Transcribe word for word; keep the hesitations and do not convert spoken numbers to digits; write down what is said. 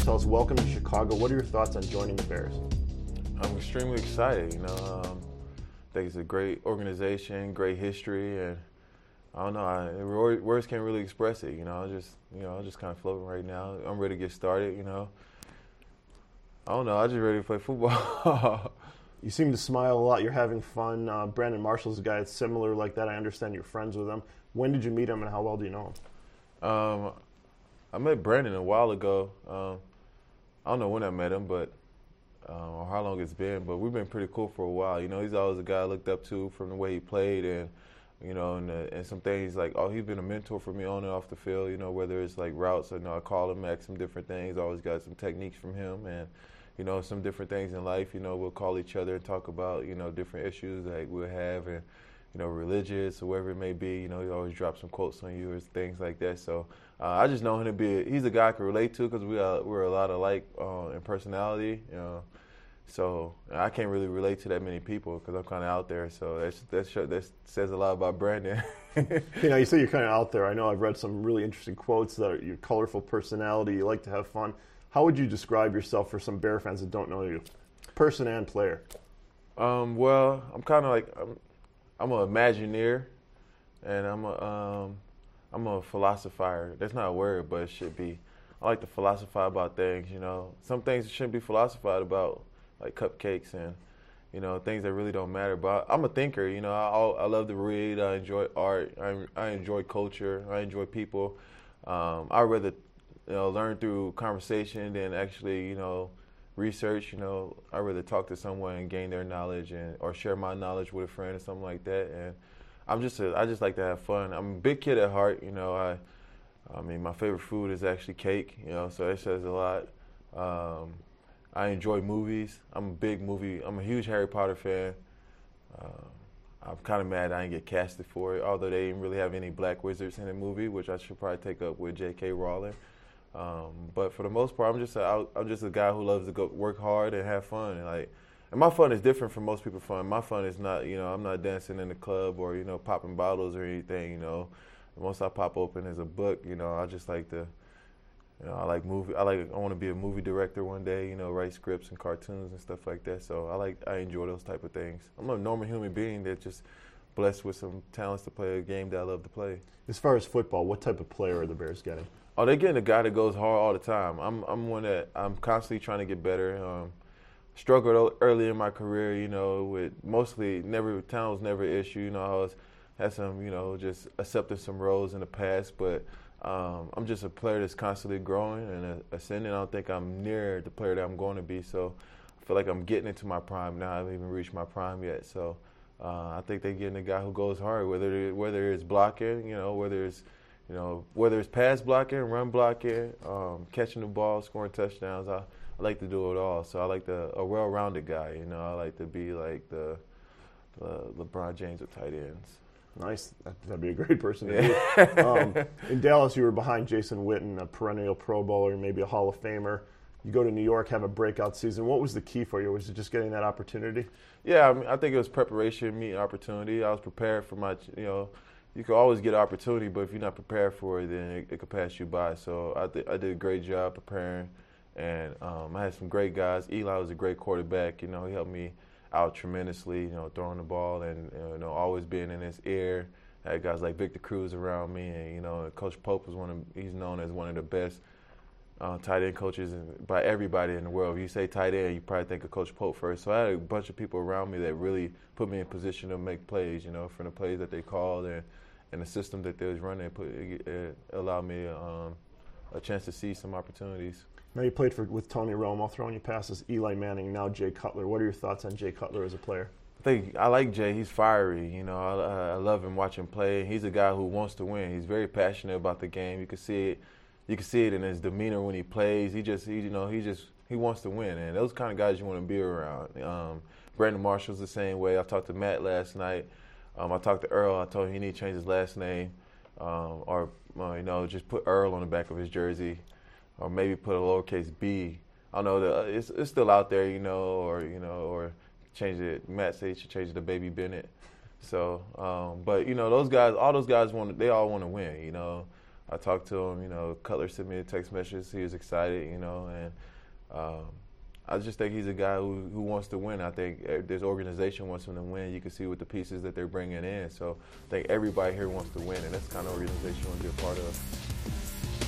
tell us, welcome to Chicago. What are your thoughts on joining the Bears? I'm extremely excited. You know, um, I think it's a great organization, great history, and I don't know. I, words can't really express it. You know, I just, you know, I'm just kind of floating right now. I'm ready to get started. You know, I don't know. I'm just ready to play football. You seem to smile a lot. You're having fun. Uh, Brandon Marshall's a guy that's similar like that. I understand you're friends with him. When did you meet him, and how well do you know him? Um, I met Brandon a while ago. Um, I don't know when I met him, but um, or how long it's been. But we've been pretty cool for a while. You know, he's always a guy I looked up to from the way he played, and you know, and, uh, and some things like, oh, he's been a mentor for me on and off the field. You know, whether it's like routes, or, you know, I call him, ask him different things. I always got some techniques from him, and you know, some different things in life. You know, we'll call each other and talk about, you know, different issues like we'll have, and you know, religious or whatever it may be. You know, he always drops some quotes on you or things like that. So uh, I just know him to be. A, he's a guy I can relate to because we are we're a lot alike uh, in personality. You know, so I can't really relate to that many people because I'm kind of out there. So that's that's that says a lot about Brandon. You know, you say you're kind of out there. I know I've read some really interesting quotes that are your colorful personality. You like to have fun. How would you describe yourself for some Bear fans that don't know you, person and player? Um, well, I'm kind of like I'm, I'm an Imagineer, and I'm a um, I'm a philosopher. That's not a word, but it should be. I like to philosophize about things. You know, some things shouldn't be philosophized about, like cupcakes and you know things that really don't matter. But I'm a thinker. You know, I I love to read. I enjoy art. I I enjoy culture. I enjoy people. Um, I rather you know learn through conversation than actually you know research. You know, I rather talk to someone and gain their knowledge and or share my knowledge with a friend or something like that. And I'm just a, I just like to have fun. I'm a big kid at heart. You know, I I mean my favorite food is actually cake. You know, so that says a lot. Um, I enjoy movies. I'm a big movie. I'm a huge Harry Potter fan. Uh, I'm kind of mad I didn't get casted for it, although they didn't really have any black wizards in the movie, which I should probably take up with J K. Rowling. Um, but for the most part, I'm just a, I'm just a guy who loves to go work hard and have fun. And like, and my fun is different from most people's fun. My fun is not, you know, I'm not dancing in the club or you know popping bottles or anything. You know, the most I pop open is a book. You know, I just like to. You know, I like movie. I like. I want to be a movie director one day. You know, write scripts and cartoons and stuff like that. So I like. I enjoy those type of things. I'm a normal human being that just blessed with some talents to play a game that I love to play. As far as football, what type of player are the Bears getting? Oh, they're getting a guy that goes hard all the time. I'm. I'm one that I'm constantly trying to get better. Um, struggled early in my career. You know, with mostly never talent was never an issue. You know, I was had some. You know, just accepted some roles in the past, but. Um, I'm just a player that's constantly growing and ascending. I don't think I'm near the player that I'm going to be. So I feel like I'm getting into my prime now. I haven't even reached my prime yet. So uh, I think they're getting a guy who goes hard, whether it, whether it's blocking, you know, whether it's you know whether it's pass blocking, run blocking, um, catching the ball, scoring touchdowns. I, I like to do it all. So I like the a well-rounded guy. You know, I like to be like the, the LeBron James of tight ends. Nice. That'd be a great person to be. um, in Dallas, you were behind Jason Witten, a perennial Pro Bowler, maybe a Hall of Famer. You go to New York, have a breakout season. What was the key for you? Was it just getting that opportunity? Yeah, I mean, I think it was preparation, meeting opportunity. I was prepared for my, you know, you can always get opportunity, but if you're not prepared for it, then it, it could pass you by. So I, th- I did a great job preparing, and um, I had some great guys. Eli was a great quarterback. You know, he helped me out tremendously, you know, throwing the ball and, you know, always being in his ear. I had guys like Victor Cruz around me, and, you know, Coach Pope was one of, he's known as one of the best uh, tight end coaches by everybody in the world. If you say tight end, you probably think of Coach Pope first. So I had a bunch of people around me that really put me in position to make plays, you know, from the plays that they called and, and the system that they was running, put, it, it allowed me um, a chance to see some opportunities. Now you played for with Tony Romo, throwing you passes, Eli Manning, now Jay Cutler. What are your thoughts on Jay Cutler as a player? I think I like Jay. He's fiery. You know, I, I love him watching play. He's a guy who wants to win. He's very passionate about the game. You can see it. You can see it in his demeanor when he plays. He just, he, you know, he just he wants to win, and those kind of guys you want to be around. Um, Brandon Marshall's the same way. I talked to Matt last night. Um, I talked to Earl. I told him he need to change his last name, um, or uh, you know, just put Earl on the back of his jersey. Or maybe put a lowercase b. I don't know. The, it's it's still out there, you know, or you know, or change it. Matt said he should change it to Baby Bennett. So, um, but you know, those guys, all those guys want. They all want to win. You know, I talked to him. You know, Cutler sent me a text message. He was excited. You know, and um, I just think he's a guy who, who wants to win. I think this organization wants him to win. You can see with the pieces that they're bringing in. So I think everybody here wants to win, and that's the kind of organization you want to be a part of.